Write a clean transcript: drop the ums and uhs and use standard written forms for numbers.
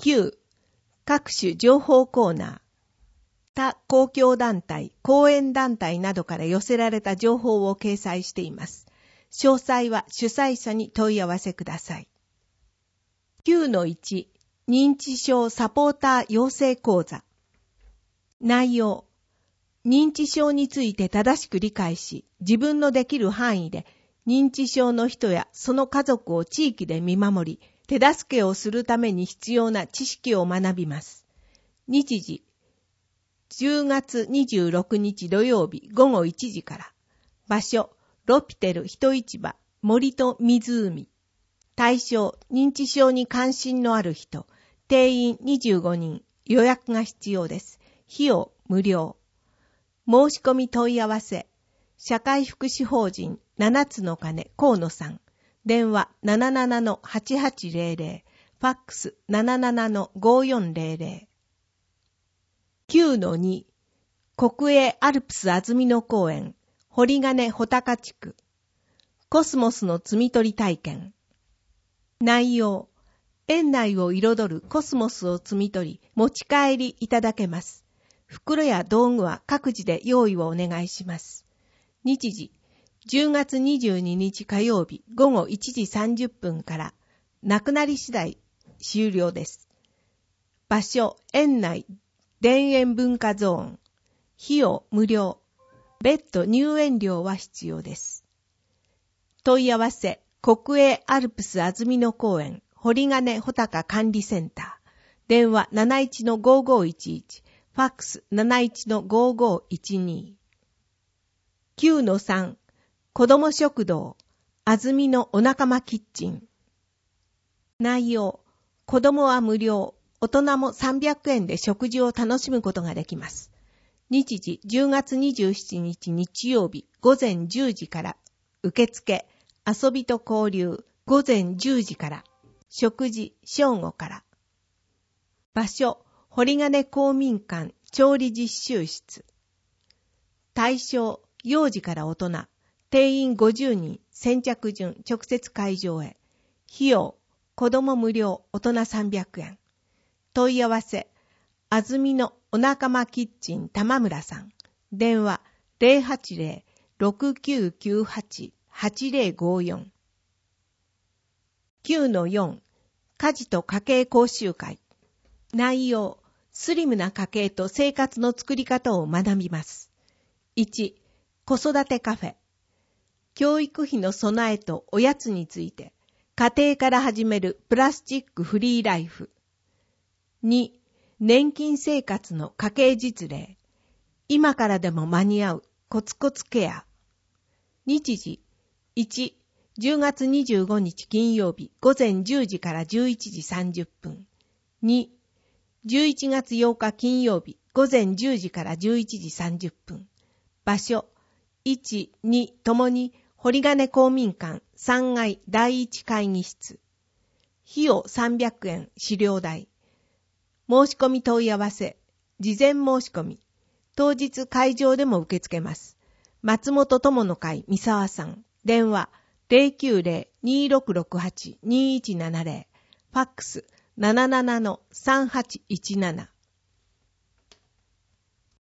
9、各種情報コーナー。他公共団体、講演団体などから寄せられた情報を掲載しています。詳細は主催者に問い合わせください。9-1、認知症サポーター養成講座。内容。認知症について正しく理解し、自分のできる範囲で認知症の人やその家族を地域で見守り、手助けをするために必要な知識を学びます。日時、10月26日土曜日午後1時から。場所、ロピテル人市場、森と湖。対象、認知症に関心のある人。定員25人。予約が必要です。費用無料。申し込み問い合わせ。社会福祉法人7つの鐘河野さん。電話 77-8800。ファックス 77-5400。9-2 国営アルプス安曇野公園堀金穂高地区コスモスの摘み取り体験。内容。園内を彩るコスモスを摘み取り持ち帰りいただけます。袋や道具は各自で用意をお願いします。日時10月22日火曜日午後1時30分から。なくなり次第終了です。場所、園内田園文化ゾーン。費用無料。別途入園料は必要です。問い合わせ、国営アルプス安曇野公園堀金穂高管理センター。電話 71-5511。ファックス 71-5512。9-3 子ども食堂安曇野お仲間キッチン。内容。子どもは無料。大人も300円で食事を楽しむことができます。日時10月27日日曜日午前10時から。受付、遊びと交流午前10時から。食事正午から。場所、堀金公民館調理実習室。対象、幼児から大人。定員50人、先着順直接会場へ。費用、子ども無料、大人300円。問い合わせ、安曇野お仲間キッチン玉村さん。電話 080-6998-8054。9-4 家事と家計講習会。内容。スリムな家計と生活の作り方を学びます。1、子育てカフェ。教育費の備えとおやつについて、家庭から始めるプラスチックフリーライフ。2、年金生活の家計実例。今からでも間に合うコツコツケア。日時。1、10月25日金曜日午前10時から11時30分。2、11月8日金曜日午前10時から11時30分。場所、1、2ともに堀金公民館3階第1会議室。費用300円資料代。申し込み問い合わせ、事前申し込み。当日会場でも受け付けます。松本友の会三沢さん。電話 090-2668-2170。ファックス 77-3817。